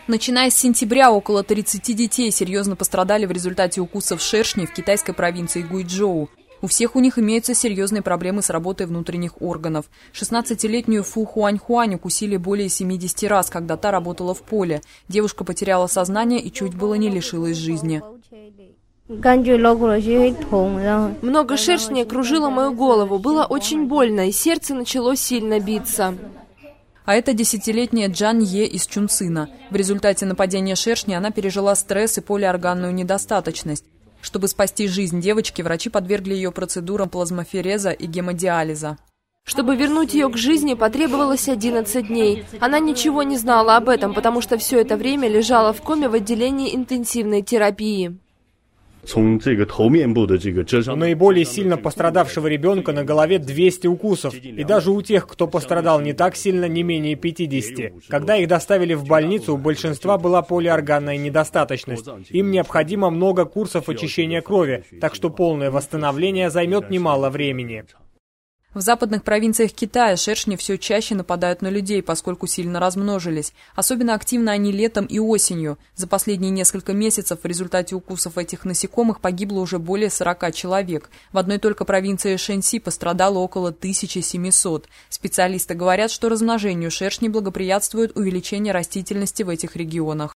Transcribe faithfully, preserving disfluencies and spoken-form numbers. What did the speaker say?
Начиная с сентября около тридцати детей серьезно пострадали в результате укусов шершней в китайской провинции Гуйчжоу. У всех у них имеются серьезные проблемы с работой внутренних органов. шестнадцатилетнюю Фу Хуань-Хуань укусили более семидесяти раз, когда та работала в поле. Девушка потеряла сознание и чуть было не лишилась жизни. Много шершней окружило мою голову. Было очень больно, и сердце начало сильно биться. А это десятилетняя Джан Е из Чунцина. В результате нападения шершней она пережила стресс и полиорганную недостаточность. Чтобы спасти жизнь девочки, врачи подвергли ее процедурам плазмофереза и гемодиализа. Чтобы вернуть ее к жизни, потребовалось одиннадцать дней. Она ничего не знала об этом, потому что все это время лежала в коме в отделении интенсивной терапии. У наиболее сильно пострадавшего ребенка на голове двести укусов, и даже у тех, кто пострадал не так сильно, не менее пятидесяти. Когда их доставили в больницу, у большинства была полиорганная недостаточность. Им необходимо много курсов очищения крови, так что полное восстановление займет немало времени. В западных провинциях Китая шершни все чаще нападают на людей, поскольку сильно размножились. Особенно активно они летом и осенью. За последние несколько месяцев в результате укусов этих насекомых погибло уже более сорока человек. В одной только провинции Шэньси пострадало около тысячи семисот. Специалисты говорят, что размножению шершней благоприятствует увеличение растительности в этих регионах.